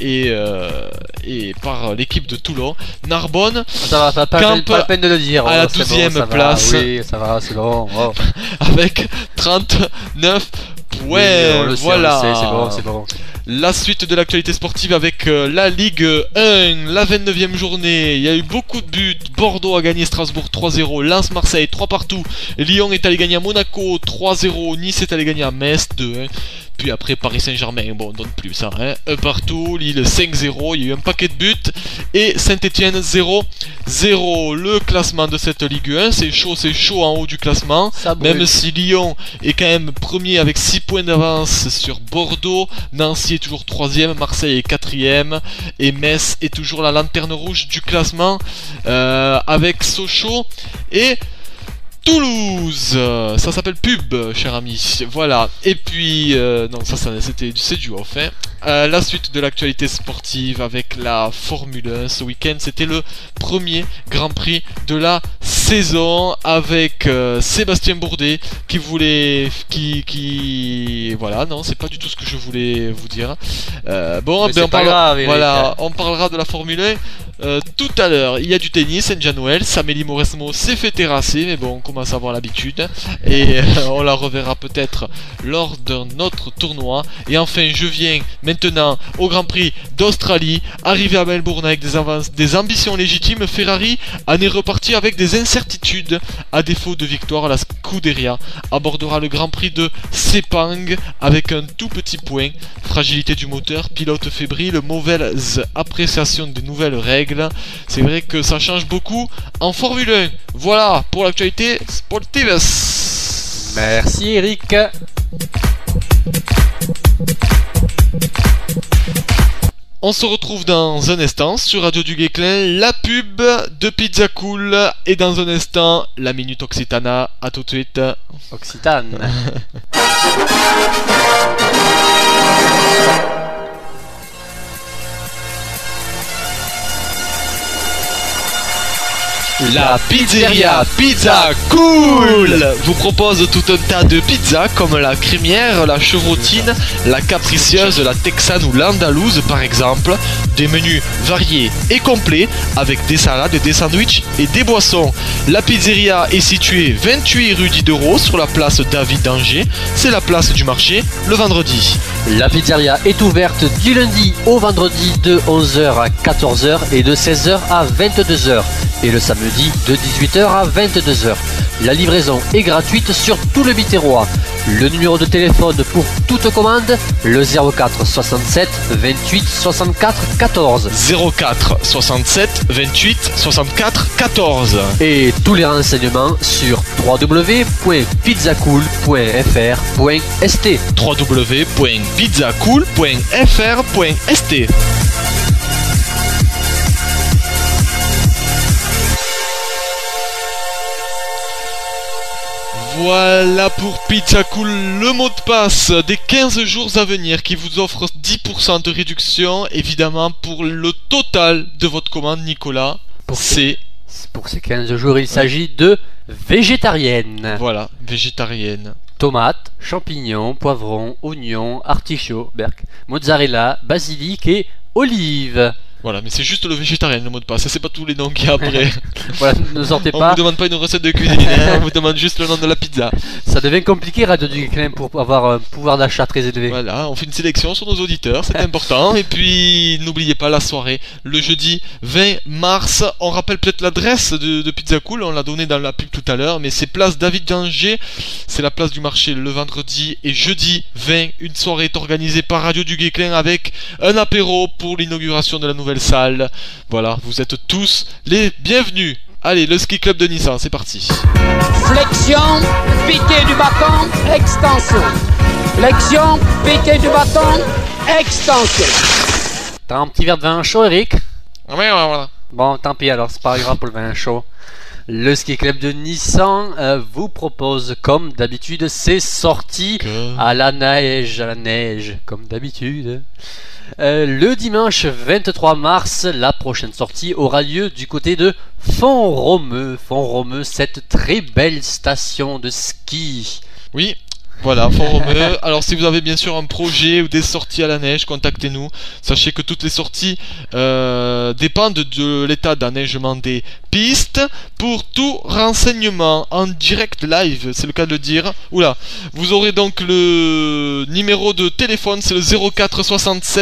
et par l'équipe de Toulon. Narbonne ça va, pas la peine de le dire. À la 12ème place. Oui, ça va, c'est bon. Avec 39 points. Oui, voilà. C'est bon. La suite de l'actualité sportive avec la Ligue 1, la 29e journée. Il y a eu beaucoup de buts. Bordeaux a gagné Strasbourg 3-0. Lens-Marseille 3 partout. Lyon est allé gagner à Monaco 3-0. Nice est allé gagner à Metz 2-1. puis après Paris Saint-Germain, bon on donne plus ça, hein. Un partout, Lille 5-0, il y a eu un paquet de buts, et Saint-Etienne 0-0. Le classement de cette Ligue 1, c'est chaud en haut du classement, même si Lyon est quand même premier avec 6 points d'avance sur Bordeaux, Nancy est toujours 3ème, Marseille est 4ème, et Metz est toujours la lanterne rouge du classement, avec Sochaux et Toulouse. Ça s'appelle Pub, cher ami. Voilà. Et puis, non, c'est du off, hein. La suite de l'actualité sportive avec la Formule 1 ce week-end, c'était le premier Grand Prix de la saison avec Sébastien Bourdet voilà, non, c'est pas du tout ce que je voulais vous dire. On parlera de la Formule 1 tout à l'heure. Il y a du tennis, Enja Noël, Samélie Mauresmo s'est fait terrasser, mais bon, on commence à avoir l'habitude et on la reverra peut-être lors d'un autre tournoi. Et enfin, je viens maintenant au Grand Prix d'Australie, arrivé à Melbourne avec des ambitions légitimes. Ferrari en est reparti avec des incertitudes. À défaut de victoire, la Scuderia abordera le Grand Prix de Sepang avec un tout petit point. Fragilité du moteur, pilote fébrile, mauvaise appréciation des nouvelles règles. C'est vrai que ça change beaucoup en Formule 1. Voilà pour l'actualité sportive. Merci Eric. On se retrouve dans un instant sur Radio du Guesclin, la pub de Pizza Cool, et dans un instant la Minute Occitana. À tout de suite. Occitane. La pizzeria Pizza Cool vous propose tout un tas de pizzas comme la crémière, la chevrotine, la capricieuse, la texane ou l'andalouse par exemple. Des menus variés et complets avec des salades, des sandwichs et des boissons. La pizzeria est située 28 rue Diderot sur la place David d'Angers. C'est la place du marché le vendredi. La pizzeria est ouverte du lundi au vendredi de 11h à 14h et de 16h à 22h. Et le samedi de 18h à 22h. La livraison est gratuite sur tout le Biterrois. Le numéro de téléphone pour toute commande, le 04 67 28 64 14. 04 67 28 64 14. Et tous les renseignements sur www.pizzacool.fr.st. www.pizzacool.fr.st. Voilà pour Pizza Cool, le mot de passe des 15 jours à venir qui vous offre 10% de réduction, évidemment pour le total de votre commande, Nicolas. Pour ces 15 jours, il s'agit de végétarienne. Voilà, végétarienne. Tomates, champignons, poivrons, oignons, artichauts, mozzarella, basilic et olives. Voilà, mais c'est juste le végétarien le mot de passe, c'est pas tous les noms qu'il y a après. Voilà, ne sortez pas. On vous demande pas une recette de cuisine, hein, on vous demande juste le nom de la pizza. Ça devient compliqué Radio du Guesclin pour avoir un pouvoir d'achat très élevé. Voilà, on fait une sélection sur nos auditeurs, c'est important. Et puis n'oubliez pas la soirée, le jeudi 20 mars. On rappelle peut-être l'adresse de Pizza Cool, on l'a donné dans la pub tout à l'heure, mais c'est place David d'Angers, c'est la place du marché le vendredi et jeudi 20. Une soirée est organisée par Radio du Guesclin avec un apéro pour l'inauguration de la nouvelle salle. Voilà, vous êtes tous les bienvenus. Allez, le ski club de Nissan, c'est parti. Flexion, piqué du bâton, extension. Flexion, piqué du bâton, extension. T'as un petit verre de vin chaud, Eric? Ah ouais, voilà. Bon, tant pis alors, c'est pas grave pour le vin chaud. Le ski club de Nissan vous propose, comme d'habitude, ses sorties à la neige, comme d'habitude. Le dimanche 23 mars, la prochaine sortie aura lieu du côté de Font-Romeu. Font-Romeu, cette très belle station de ski. Oui, voilà, Font-Romeu. Alors si vous avez bien sûr un projet ou des sorties à la neige, contactez-nous. Sachez que toutes les sorties dépendent de l'état d'enneigement des pistes. Pour tout renseignement en direct live, c'est le cas de le dire. Oula, vous aurez donc le numéro de téléphone, c'est le 04 67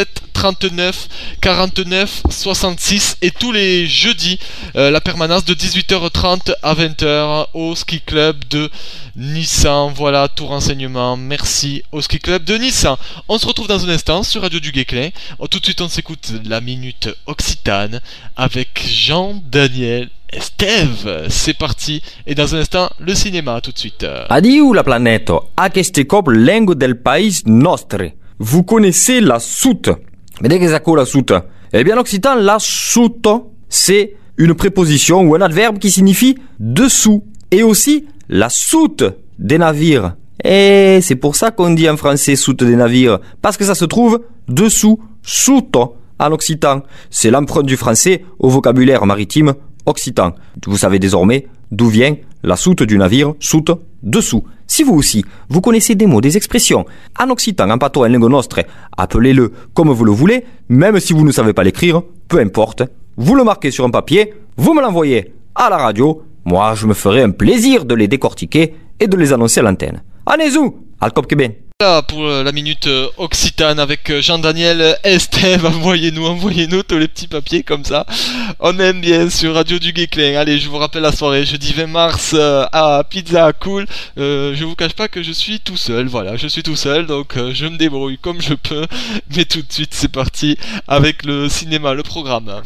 39 49 66 et tous les jeudis la permanence de 18h30 à 20h au ski club de Nissan. Voilà, tout renseignement. Merci au ski club de Nissan. On se retrouve dans un instant sur Radio du Guesclin. Tout de suite on s'écoute la minute occitane avec Jean-Daniel Estève. C'est parti. Et dans un instant, le cinéma, tout de suite. Adieu la planète. Aquesta cop lengo del país nostre. Vous connaissez la soute. Mais qu'est-ce que c'est la soute? Eh bien, en occitan, la soute, c'est une préposition ou un adverbe qui signifie dessous. Et aussi, la soute des navires. Et c'est pour ça qu'on dit en français soute des navires. Parce que ça se trouve dessous, soute, en occitan. C'est l'empreinte du français au vocabulaire maritime occitan. Vous savez désormais d'où vient la soute du navire, soute, dessous. Si vous aussi, vous connaissez des mots, des expressions, en occitan, en patois, en lingue nostre, appelez-le comme vous le voulez, même si vous ne savez pas l'écrire, peu importe. Vous le marquez sur un papier, vous me l'envoyez à la radio, moi je me ferai un plaisir de les décortiquer et de les annoncer à l'antenne. Allez-y, al cop que ben. Voilà pour la minute occitane avec Jean-Daniel Estève. Envoyez-nous tous les petits papiers comme ça. On aime bien sur Radio du Guesclin. Allez, je vous rappelle la soirée, jeudi 20 mars à Pizza Cool. Je vous cache pas que je suis tout seul. Voilà, je suis tout seul, donc je me débrouille comme je peux. Mais tout de suite, c'est parti avec le cinéma, le programme.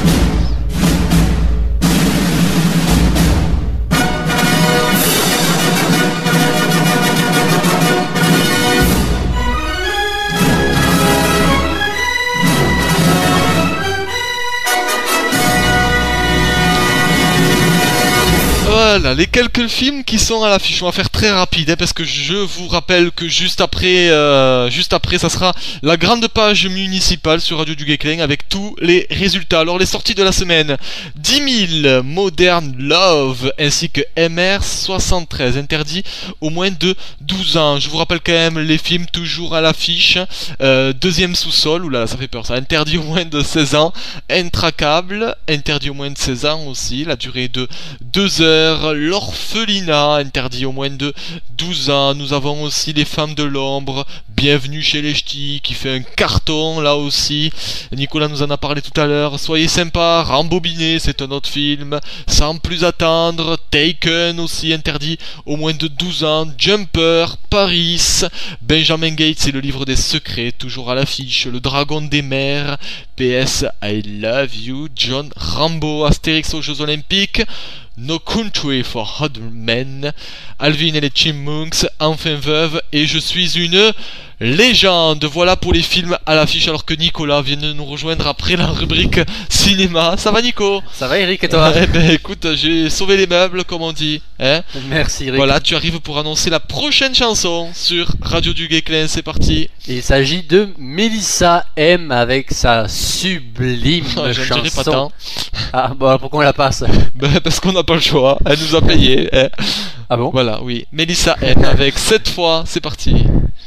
Voilà, les quelques films qui sont à l'affiche. On va faire très rapide parce que je vous rappelle que juste après, ça sera la grande page municipale sur Radio du Guesclin avec tous les résultats. Alors les sorties de la semaine: 10 000 Modern Love ainsi que MR73 interdit au moins de 12 ans. Je vous rappelle quand même les films toujours à l'affiche. Deuxième sous-sol, oula ça fait peur ça, interdit au moins de 16 ans. Intracable, interdit au moins de 16 ans aussi, la durée de 2 heures. L'orphelinat, interdit au moins de 12 ans. Nous avons aussi Les Femmes de l'Ombre, Bienvenue chez les Ch'tis, qui fait un carton là aussi. Nicolas nous en a parlé tout à l'heure. Soyez sympa, Rembobiné, c'est un autre film. Sans plus attendre, Taken aussi, interdit au moins de 12 ans. Jumper, Paris, Benjamin Gates, c'est le livre des secrets, toujours à l'affiche. Le Dragon des mers, PS I Love You, John Rambo, Astérix aux Jeux Olympiques, No Country for Old Men, Alvin et les Chipmunks, Enfin Veuve et Je suis une légende. Voilà pour les films à l'affiche, alors que Nicolas vient de nous rejoindre après la rubrique cinéma. Ça va Nico? Ça va Eric et toi? Eh ben écoute, j'ai sauvé les meubles comme on dit, hein. Merci Eric. Voilà, tu arrives pour annoncer la prochaine chanson sur Radio du Guesclin, c'est parti. Il s'agit de Mélissa M avec sa sublime chanson. Pas tant. Ah bon, pourquoi on la passe? Ben parce qu'on n'a pas le choix, elle nous a payé. Hein. Ah bon? Voilà, oui. Mélissa M avec 7 fois, c'est parti.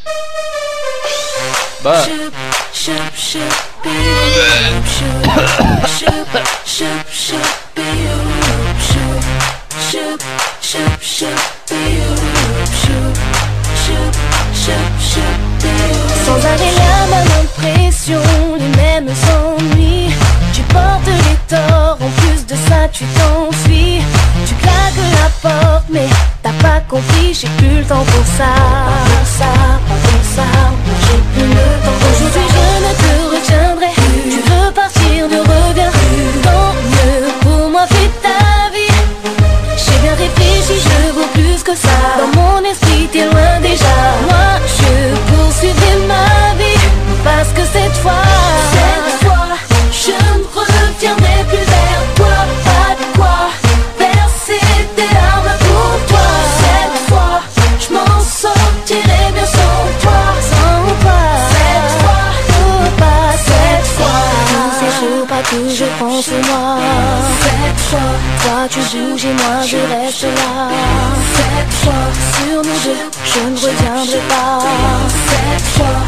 Bah. Sans arrêt la même impression, les mêmes ennuis. Tu portes les torts, en plus de ça tu t'enfuis. Tu claques la porte mais t'as pas compris, j'ai plus le temps pour ça. Pas pour ça, j'ai plus le temps. Aujourd'hui je ne te retiendrai plus. Tu veux partir, ne reviens plus. Tant mieux pour moi, fais ta vie. J'ai bien réfléchi, je vaux plus que ça. Dans mon esprit t'es loin déjà. Moi je poursuivrai ma vie, parce que cette fois je ne reviendrai plus vers toi. Pas de quoi verser des larmes pour toi. Cette fois je m'en sortirai bien sans toi. Cette fois, pas cette fois. C'est chaud, pas que je pense moi. Cette fois, toi tu bouges et moi je reste là. Cette fois, sur nous deux, je ne reviendrai pas. Cette fois,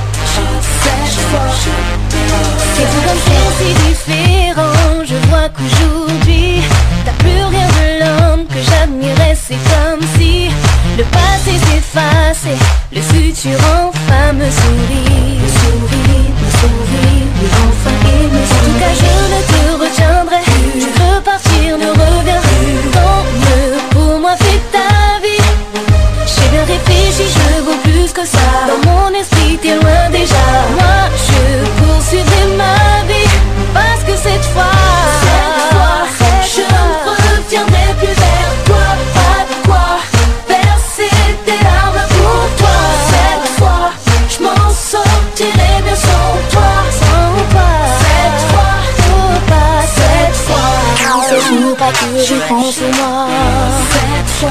c'est tout comme c'est si différent. Je vois qu'aujourd'hui t'as plus rien de l'homme que j'admirais. C'est comme si le passé s'efface et le futur enfin me sourit. Me sourit, me sourit.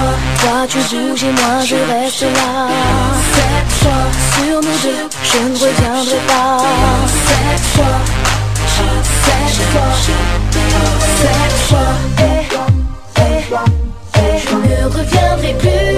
Toi tu bouges et moi je reste là. Cette fois, sur nous deux, je ne reviendrai pas. Cette fois, cette fois, cette fois, je ne reviendrai plus.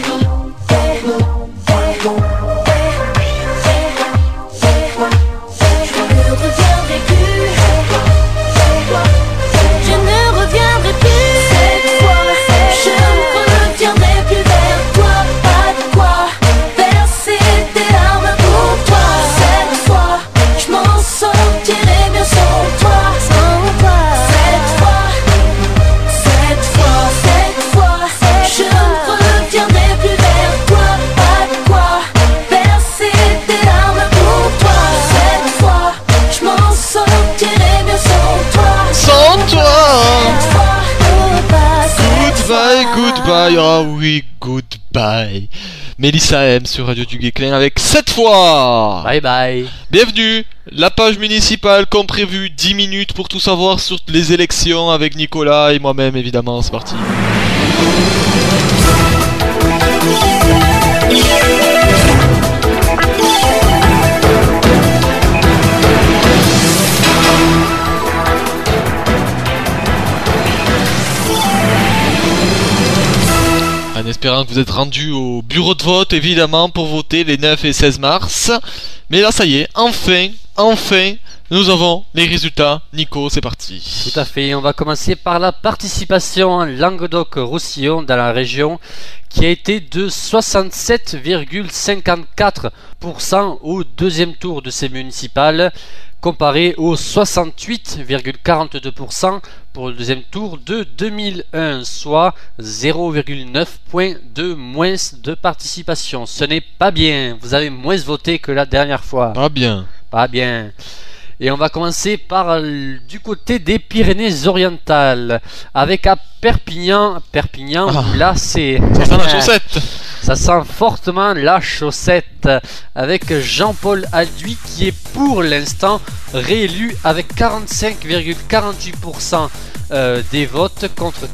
Goodbye, ah oui, goodbye. Mélissa M sur Radio du Guesclin avec 7 fois. Bye bye. Bienvenue, la page municipale comme prévu, 10 minutes pour tout savoir sur les élections avec Nicolas et moi-même évidemment, c'est parti. En espérant que vous êtes rendus au bureau de vote évidemment pour voter les 9 et 16 mars. Mais là ça y est, enfin, nous avons les résultats. Nico, c'est parti. Tout à fait, on va commencer par la participation en Languedoc-Roussillon dans la région qui a été de 67,54% au deuxième tour de ces municipales, comparé aux 68,42% pour le deuxième tour de 2001, soit 0,9 points de moins de participation. Ce n'est pas bien, vous avez moins voté que la dernière fois. Pas bien. Pas bien. Et on va commencer par du côté des Pyrénées-Orientales, avec à Perpignan, là c'est... Ça sent la chaussette. Ça sent fortement la chaussette, avec Jean-Paul Alduy qui est pour l'instant réélu avec 45,48% des votes contre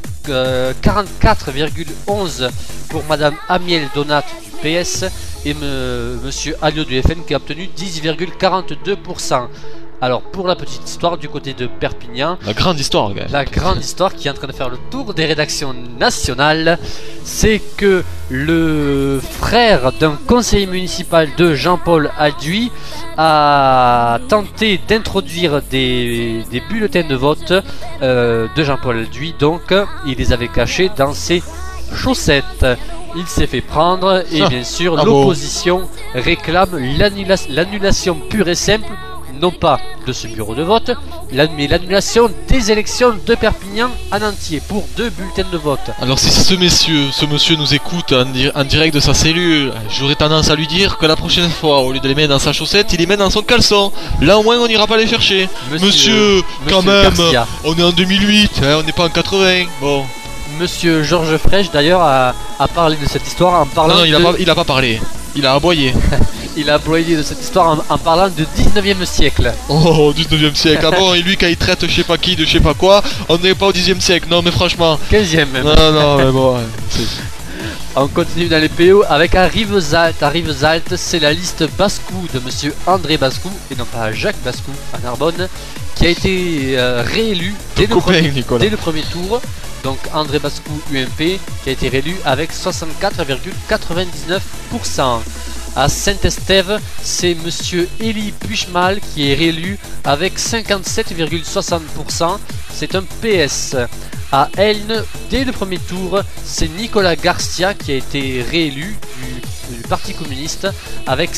44,11% pour Madame Amiel Donat du PS et Monsieur Alliot du FN qui a obtenu 10,42%. Alors pour la petite histoire du côté de Perpignan, la grande histoire, gars. La grande histoire qui est en train de faire le tour des rédactions nationales, c'est que le frère d'un conseiller municipal de Jean-Paul Alduy a tenté d'introduire des bulletins de vote de Jean-Paul Alduy, donc il les avait cachés dans ses chaussettes. Il s'est fait prendre et bien sûr l'opposition réclame l'annulation pure et simple, non pas de ce bureau de vote, mais l'annulation des élections de Perpignan en entier pour 2 bulletins de vote. Alors si ce monsieur nous écoute en direct de sa cellule, j'aurais tendance à lui dire que la prochaine fois, au lieu de les mettre dans sa chaussette, il les met dans son caleçon. Là au moins on n'ira pas les chercher. Monsieur quand même, Garcia. On est en 2008, hein, on n'est pas en 80. Bon. Monsieur Georges Frêche d'ailleurs a parlé de cette histoire en parlant... Non, il a pas parlé. Il a aboyé. Il a aboyé de cette histoire en parlant de 19e siècle. Oh, 19e siècle. Ah bon, et lui quand il traite je sais pas qui de je sais pas quoi, on n'est pas au 10e siècle. Non mais franchement. 15e même. Non mais bon. Ouais, on continue dans les PO avec à Rivesaltes. À Rivesaltes, c'est la liste Bascou de monsieur André Bascou et non pas Jacques Bascou à Narbonne qui a été réélu dès le premier tour. Donc André Bascou UMP qui a été réélu avec 64,99%. À Saint-Estève, c'est monsieur Élie Puchmal qui est réélu avec 57,60%. C'est un PS. À Elne, dès le premier tour, c'est Nicolas Garcia qui a été réélu du Parti communiste avec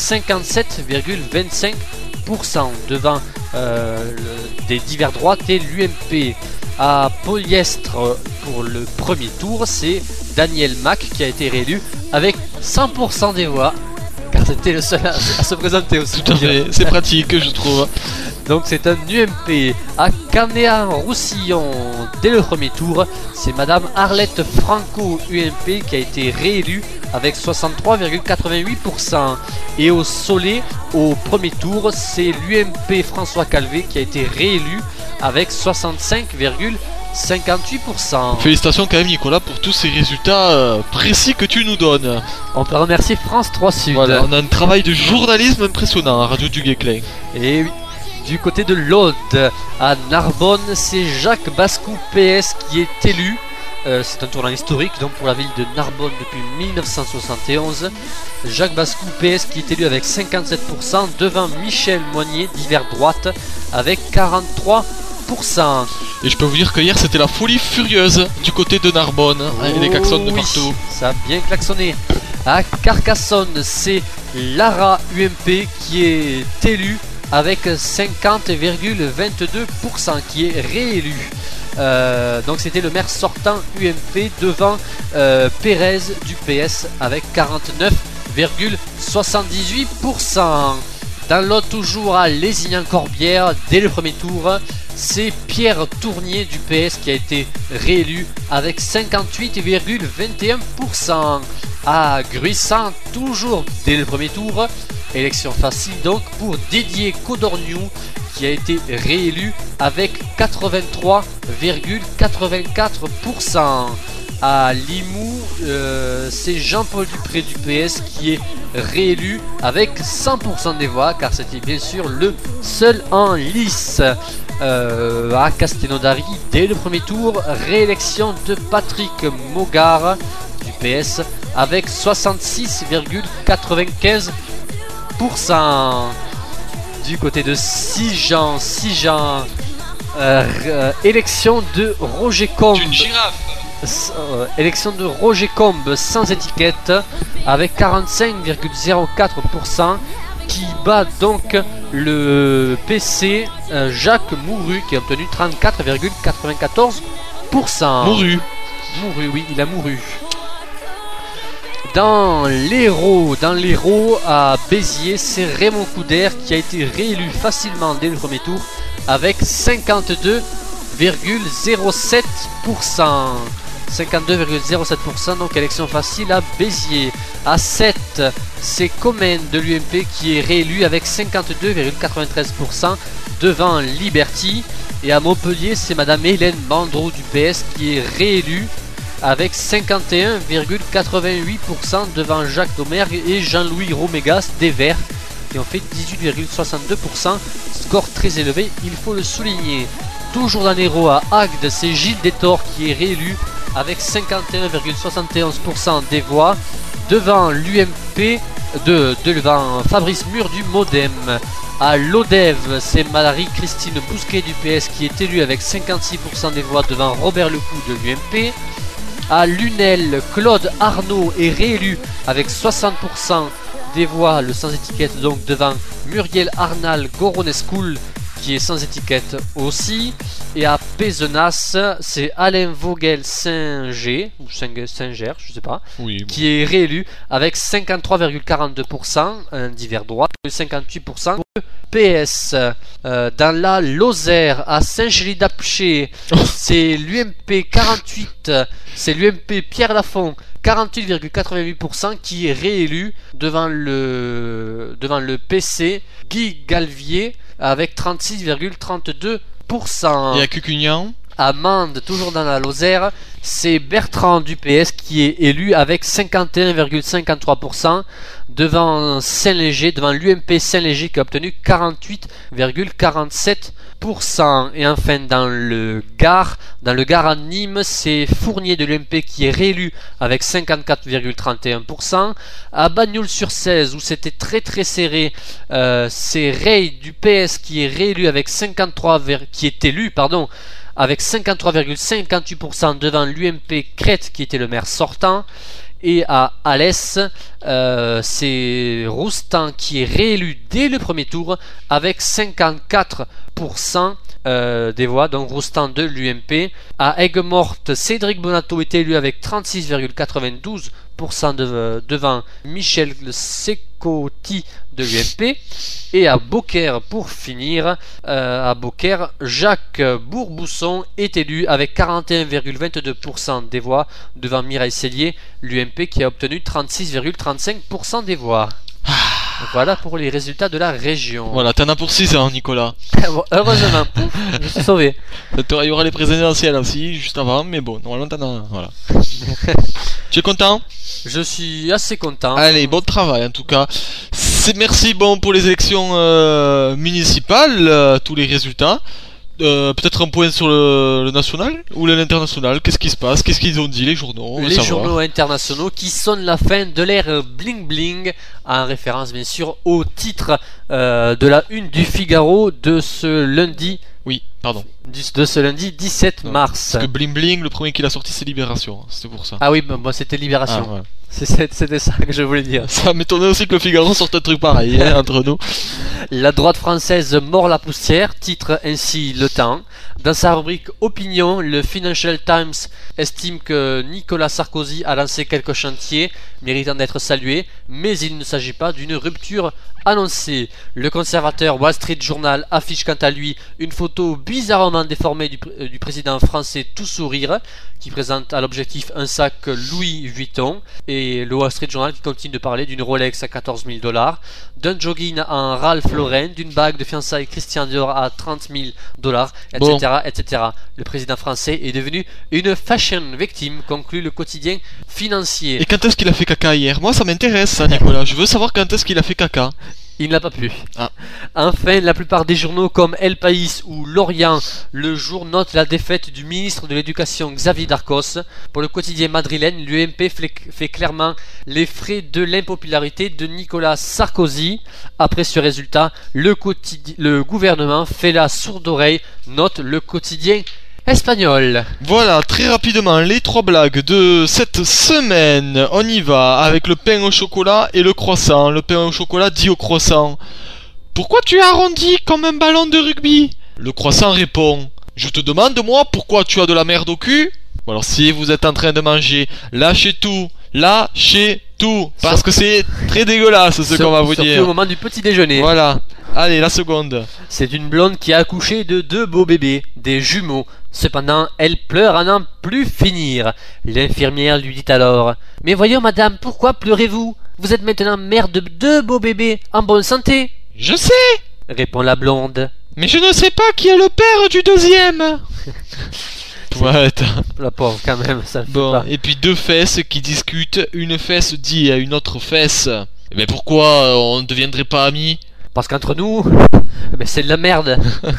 57,25% devant des divers droites et l'UMP. À Polyestre, pour le premier tour, c'est Daniel Mac qui a été réélu avec 100% des voix, car c'était le seul à se présenter aussi. Tout à fait, c'est pratique je trouve. Donc c'est un UMP. À Canéa-Roussillon, dès le premier tour, c'est Madame Arlette Franco UMP qui a été réélue avec 63,88%. Et au Soleil, au premier tour, c'est l'UMP François Calvé qui a été réélu avec 65,86%. 58%. Félicitations quand même Nicolas pour tous ces résultats précis que tu nous donnes. On peut remercier France 3 Sud. Voilà, on a un travail de journalisme impressionnant à Radio du Guesclin. Et oui. Du côté de l'Aude, à Narbonne, c'est Jacques Bascou PS qui est élu. C'est un tournant historique donc pour la ville de Narbonne depuis 1971. Jacques Bascou PS qui est élu avec 57% devant Michel Moignet d'hiver droite avec 43%. Et je peux vous dire que hier c'était la folie furieuse du côté de Narbonne, avec les klaxons de oui, partout. Ça a bien klaxonné. À Carcassonne, c'est Lara UMP qui est élu avec 50,22% qui est réélu. Donc c'était le maire sortant UMP devant Pérez du PS avec 49,78%. Dans l'autre, toujours à Lézignan-Corbière, dès le premier tour, c'est Pierre Tournier du PS qui a été réélu avec 58,21%. À Gruissant, toujours dès le premier tour, élection facile donc pour Didier Codorniou qui a été réélu avec 83,84%. À Limoux, c'est Jean-Paul Dupré du PS qui est réélu avec 100% des voix car c'était bien sûr le seul en lice. À Castelnaudary, dès le premier tour, réélection de Patrick Mogard du PS avec 66,95%. Du côté de Sijan, élection de Roger Combe. Une girafe. Élection de Roger Combe sans étiquette avec 45,04% qui bat donc le PC Jacques Mouru qui a obtenu 34,94%. Mouru, oui, il a mouru. Dans l'Hérault à Béziers, c'est Raymond Couder qui a été réélu facilement dès le premier tour avec 52,07%. 52,07%, donc élection facile à Béziers. À 7, c'est Comène de l'UMP qui est réélu avec 52,93% devant Liberty. Et à Montpellier, c'est Madame Hélène Mandreau du PS qui est réélue avec 51,88% devant Jacques Domergue et Jean-Louis Romégas des Verts qui ont fait 18,62%. Score très élevé, il faut le souligner. Toujours dans l'Hérault à Agde, c'est Gilles Détor qui est réélu avec 51,71% des voix devant l'UMP devant Fabrice Mur du Modem. À Lodève, c'est Marie-Christine Bousquet du PS qui est élue avec 56% des voix devant Robert Lecou de l'UMP. À Lunel, Claude Arnaud est réélu avec 60% des voix, le sans étiquette donc devant Muriel Arnal Goronescoul qui est sans étiquette aussi. Et à Pézenas, c'est Alain Vogel Singer, ou Singer, je sais pas, oui, bon, qui est réélu avec 53,42% d'hiver droite, 58% pour le PS. Dans la Lozère, à Saint-Gély-d'Apcher, c'est l'UMP 48, c'est l'UMP Pierre Lafont 48,88% qui est réélu devant le PC Guy Galvier avec 36,32%. Et à Cucugnan, à Mende, toujours dans la Lozère, c'est Bertrand du PS qui est élu avec 51,53% devant Saint-Léger, devant l'UMP Saint-Léger qui a obtenu 48,47%. Et enfin dans le Gard à Nîmes, c'est Fournier de l'UMP qui est réélu avec 54,31%. À Bagnols-sur-Cèze où c'était très très serré, c'est Rey du PS qui est réélu avec avec 53,58% devant l'UMP Crète qui était le maire sortant. Et à Alès, c'est Roustan qui est réélu dès le premier tour avec 54% des voix, donc Roustan de l'UMP. À Aigues-Mortes, Cédric Bonato est élu avec 36,92% devant Michel Secotti de l'UMP. Et à Beaucaire, pour finir, Jacques Bourbousson est élu avec 41,22% des voix devant Mireille Cellier, l'UMP qui a obtenu 36,35% des voix. Voilà pour les résultats de la région. Voilà, t'en as pour 6 ans, Nicolas. Bon, heureusement, pouf, je suis sauvé. Il y aura les présidentielles aussi, juste avant, mais bon, normalement t'en as. Voilà. Tu es content? Je suis assez content. Allez, bon travail en tout cas. Merci pour les élections municipales, tous les résultats. Peut-être un point sur le national ou l'international. Qu'est-ce qui se passe? Qu'est-ce qu'ils ont dit les journaux? Les journaux internationaux qui sonnent la fin de l'ère bling bling, en référence bien sûr au titre de la une du Figaro de ce lundi. Oui, pardon. De ce lundi 17 mars. Parce que bling bling, le premier qu'il a sorti c'est Libération, c'était pour ça. Ah oui, moi c'était Libération. Ah, ouais. C'était ça que je voulais dire. Ça m'étonnait aussi que le Figaro sorte un truc pareil entre nous. La droite française mord la poussière, titre ainsi Le Temps. Dans sa rubrique Opinion, le Financial Times estime que Nicolas Sarkozy a lancé quelques chantiers méritant d'être salués, mais il ne s'agit pas d'une rupture annoncée. Le conservateur Wall Street Journal affiche quant à lui une photo bizarrement déformée du président français tout sourire, qui présente à l'objectif un sac Louis Vuitton, et le Wall Street Journal qui continue de parler d'une Rolex à 14 000 $, d'un jogging en Ralph Lauren, d'une bague de fiançailles Christian Dior à 30 000 $, etc., etc. Le président français est devenu une fashion victime, conclut le quotidien financier. Et quand est-ce qu'il a fait caca hier? Moi ça m'intéresse ça, Nicolas, je veux savoir quand est-ce qu'il a fait caca. Il n'a pas pu. Ah. Enfin, la plupart des journaux comme El País ou L'Orient le Jour notent la défaite du ministre de l'Éducation Xavier Darcos. Pour le quotidien madrilène, l'UMP fait clairement les frais de l'impopularité de Nicolas Sarkozy. Après ce résultat, le gouvernement fait la sourde oreille, note le quotidien espagnol. Voilà, très rapidement, les 3 blagues de cette semaine. On y va avec le pain au chocolat et le croissant. Le pain au chocolat dit au croissant: pourquoi tu as arrondi comme un ballon de rugby? Le croissant répond: je te demande moi pourquoi tu as de la merde au cul? Alors si vous êtes en train de manger, lâchez tout, parce que c'est très dégueulasse ce qu'on va vous dire. Surtout au moment du petit déjeuner. Voilà. Allez, la seconde. C'est une blonde qui a accouché de 2 beaux bébés, des jumeaux. Cependant, elle pleure à n'en plus finir. L'infirmière lui dit alors: mais voyons madame, pourquoi pleurez-vous? Vous êtes maintenant mère de 2 beaux bébés en bonne santé. Je sais, répond la blonde. Mais je ne sais pas qui est le père du deuxième. Ouais, la pauvre quand même, ça fait bon, pas. Et puis 2 fesses qui discutent. Une fesse dit à une autre fesse: mais pourquoi on ne deviendrait pas amis? Parce qu'entre nous, c'est de la merde.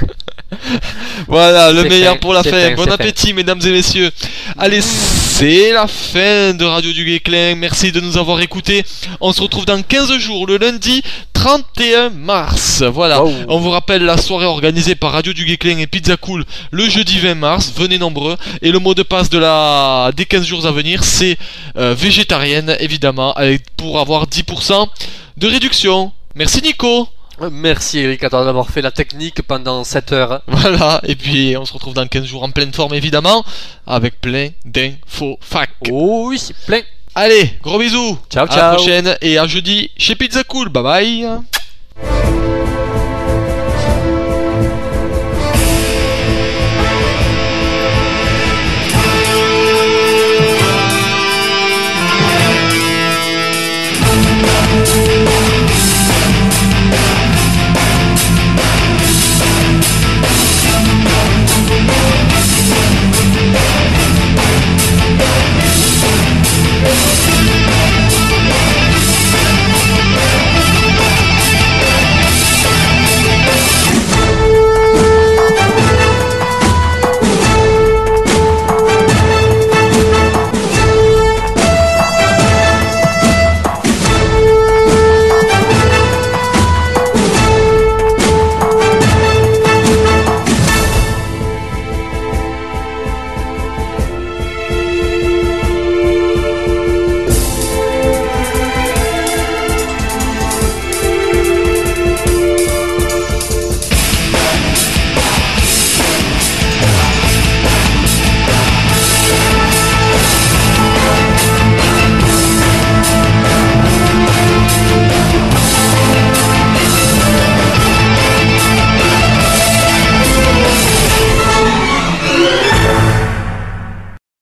Voilà, le meilleur fin, pour la fin. Bon fin. appétit, mesdames et messieurs. Allez, c'est la fin de Radio du Guesclin. Merci de nous avoir écoutés. On se retrouve dans 15 jours, le lundi 31 mars. Voilà, wow. On vous rappelle la soirée organisée par Radio du Guesclin et Pizza Cool le jeudi 20 mars. Venez nombreux. Et le mot de passe des 15 jours à venir, c'est végétarienne, évidemment, pour avoir 10% de réduction. Merci Nico. Merci Eric d'avoir fait la technique pendant 7 heures. Voilà, et puis on se retrouve dans 15 jours en pleine forme évidemment, avec plein d'infos fac. Oh oui, plein. Allez, gros bisous. Ciao, à la prochaine et à jeudi chez Pizza Cool. Bye bye.